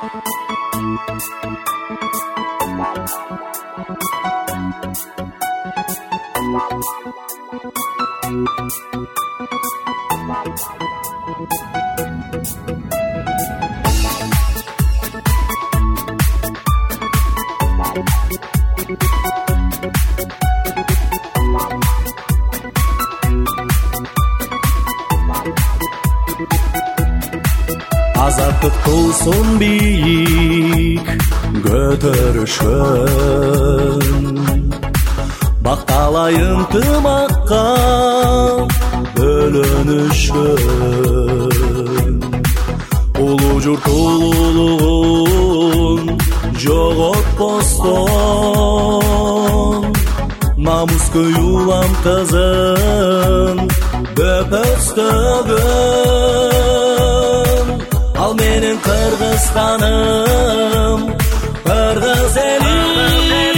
Азаттық тусын биік көтерішін, бақталай ынтымаққа бөлінішін. Ұлы жұрт ұлылығын жоғалтпастан, намыс көюлам қызын бөпістігін. Ал менің Қырғызстаным, Қырғыз елім,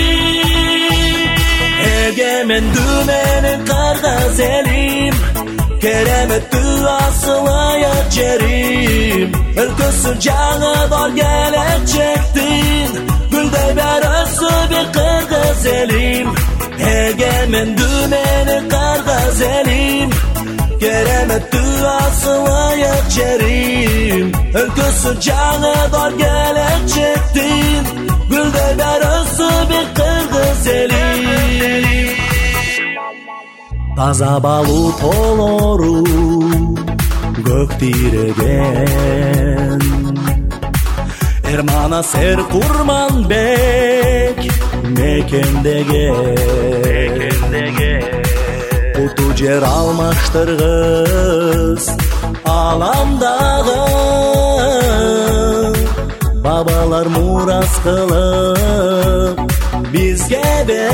егеменді менің Қырғыз елім, кереметті асылайық жерім. Үлкісі жаңадан келешектің, гүлдей бер өсі бір Қырғыз елім. Егеменді менің Қырғыз елім, кереметті асылайық жерім. Үлкісі жаңадан келешектің, гүлдей бер өсі бір Қырғыз елім. Таза балу толору көктиреген, Ермана сер Курманбек мекендеген. Уту жер алмаштырғыз аламдағы, бабалар мурас қылып бізге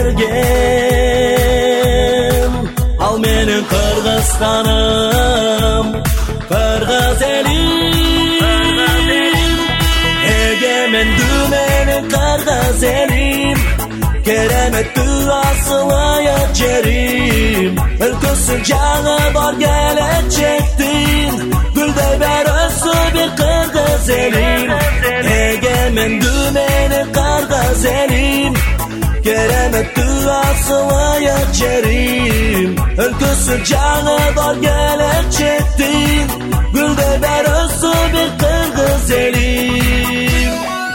берген. Ал менің Қырғызстаным, Қырғыз елім, егеменді менің Қырғыз елім, кереметті асылайық жерім. Үлкісі жаңадан келешектің, гүлдей бер өсі бір Қырғыз елім. Егеменді менің Қырғыз елім, кереметті асылайық жерім. Үлкісі жаңадан келешектің, гүлдей бер өсі бір Қырғыз елім.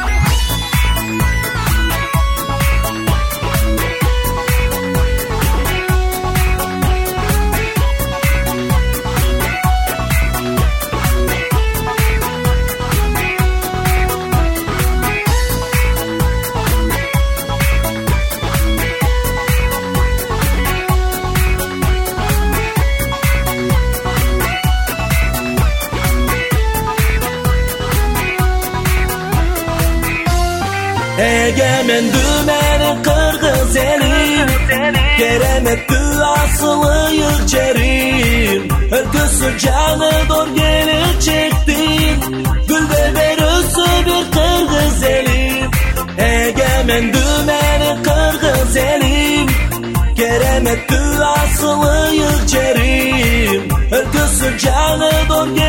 Egemenді менің Қырғыз елім, кереметті асылайық жерім. Үлкісі жаңадан келешектің, гүлдей бер өсі бір Қырғыз елім. Egemenді менің Қырғыз елім, кереметті асылайық жерім. Үлкісі жаңадан